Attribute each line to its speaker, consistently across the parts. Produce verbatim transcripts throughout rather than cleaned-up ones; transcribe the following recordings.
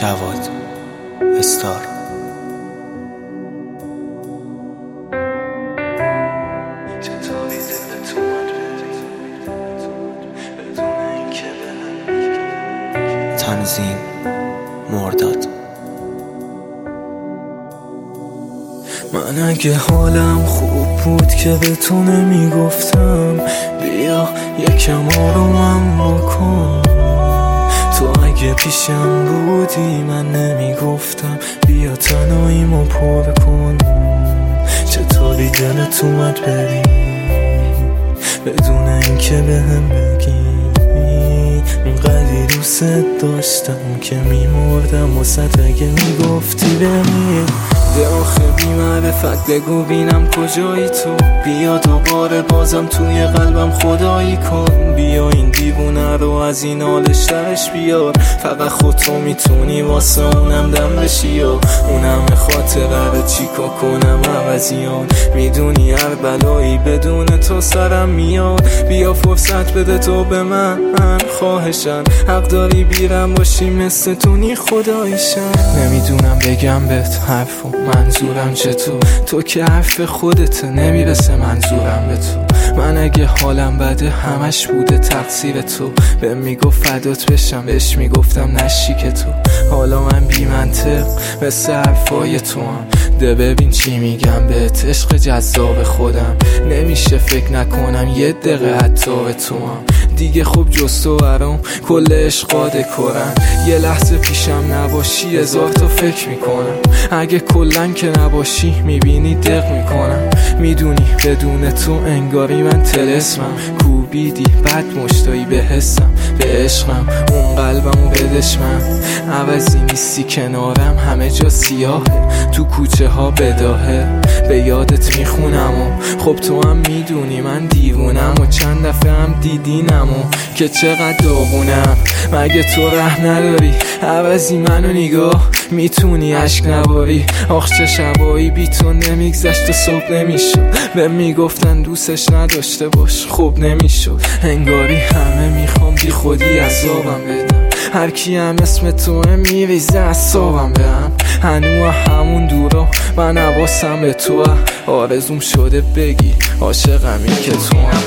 Speaker 1: جواد استار. تنظیم مرداد.
Speaker 2: من اگه حالم خوب بود که به تو نمیگفتم بیا یکم آرومم بکن. تو اگه پیشم بودی من نمیگفتم بیا تنهاییمو پر کن. چطوری دلت اومد بری بدون اینکه بهم بگی اینقدری دوست داشتم که میمردم واسه اگه میگفتی بمیر. ده آخه بی معرفت بگو بینم کجایی تو، بیا دوباره بازم توی قلبم خدایی کن. بیا این دیوونه رو از این حالش درش بیار، فقط خود تو میتونی واسه اونم دم بشی یا اونم خاطره رو چیکار کنم عوضیان. میدونی هر بلایی بدون تو سرم میاد، بیا فرصت بده تو به من خواهشن، حق داری بیرم باشی مثل تونی خداییشن. نمیدونم بگم بهت حرفو منظورم چطور، تو که حرف خودت نمیرسه منظورم به تو. من اگه حالم بده همش بوده تقصیر تو، به میگفت فدات بشم بهش میگفتم نشی که تو. حالا من بی منطق مثل حرفای تو هم، ده ببین چی میگم بهت عشق جذاب خودم. نمیشه فکر نکنم یه دقیقه حتی به تو هم دیگه. خوب جز تو برام کل عشقا دکورن، یه لحظه پیشم نباشی هزار تا فکر میکنم. اگه کلن که نباشی میبینی دق میکنم. میدونی بدون تو انگاری من تلسمم، کوبیدی بد مشتایی به حسم به عشقم. اون قلبمو بدش من عوضی نیستی کنارم، همه جا سیاهه تو کوچه ها بداهه. به یادت میخونم و خب تو هم میدونی من دیوونم و چند دفعه هم دیدینم و که چقدر داغونم. مگه تو ره نداری عوضی منو نگاه میتونی عشق نباری. آخ چه شبایی بی تو نمیگذشت و صبح نمیشد، به میگفتن دوستش نداشته باش خوب نمیشد. انگاری همه میخوام بی خودی عذابم بدم، هر کی هم اسم تو میریزه عصابم بهم. هنو همون دورا من حواسم به تو، آرزوم شده بگی عاشقمی که تو هم.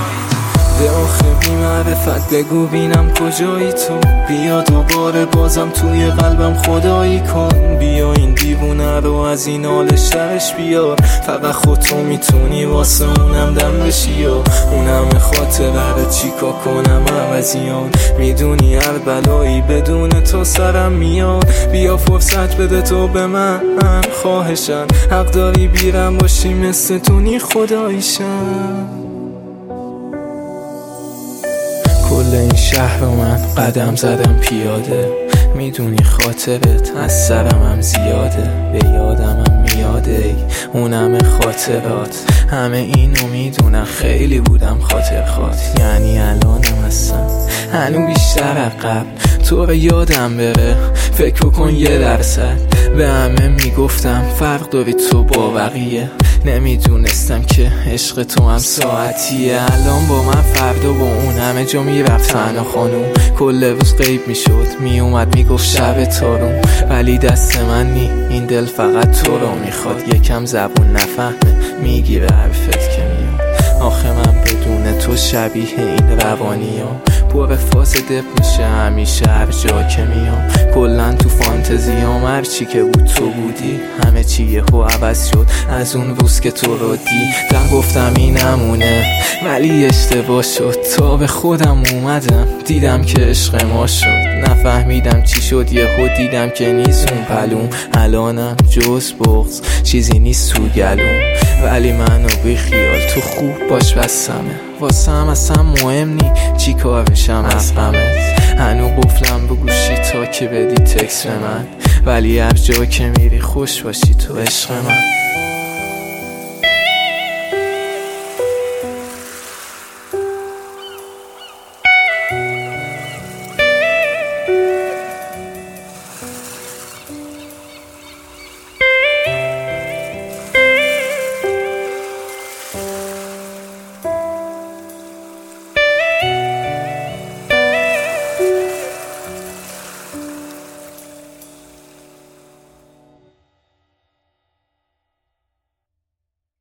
Speaker 2: ده آخه بی معرفت بگو بینم کجایی تو، بیا دوباره بازم توی قلبم خدایی کن. بیا این دیوونه رو از این حالش درش بیار، فقط خود تو میتونی واسه اونم دم بشی یا اونم خاطره رو چیکار کنم عوضیان. میدونی هر بلایی بدون تو سرم میاد، بیا فرصت بده تو به من خواهشن، حق داری بیرم باشی مثل تونی خداییشن. کل این شهر رو من قدم زدم پیاده، میدونی خاطرت از سرم هم زیاده. به یادم هم میاده ای اونم خاطرات، همه اینو میدونم خیلی بودم خاطر خواد. یعنی الانم هستم هنو بیشتر عقب، تو رو یادم بره فکر کن یه درصد. به همه میگفتم فرق داری تو با بقیه، نمیدونستم که عشق تو هم ساعتیه. الان با من فردا با اون همه جا میرفت تنها خانوم، کل روز غیب میشد میومد میگفت شب تارون. ولی دست من نی این دل فقط تو رو میخواد، یکم زبون نفهمه میگیره حرفت که میاد. آخه من بدون تو شبیه این روانی ها پر فاز دب میشه همیشه هر جا که میام. کلن تو فانتزیام هر چی که بود تو بودی، همه چی یهو عوض شد از اون روز که تو رو دیدم. گفتم این نمونه ولی اشتباه شد، تا به خودم اومدم دیدم که عشق ما شد. نفهمیدم چی شد یهو دیدم که نیست اون پلوم. الانم جز بغض چیزی نیست تو گلوم، ولی منو بی خیال تو خوب باش بسمه. واسه هم اصلا مهم نی چی کار میشم از غمت. هنو قفلم به گوشی تا که بدی تکس به من، ولی هر جا که میری خوش باشی تو عشق من.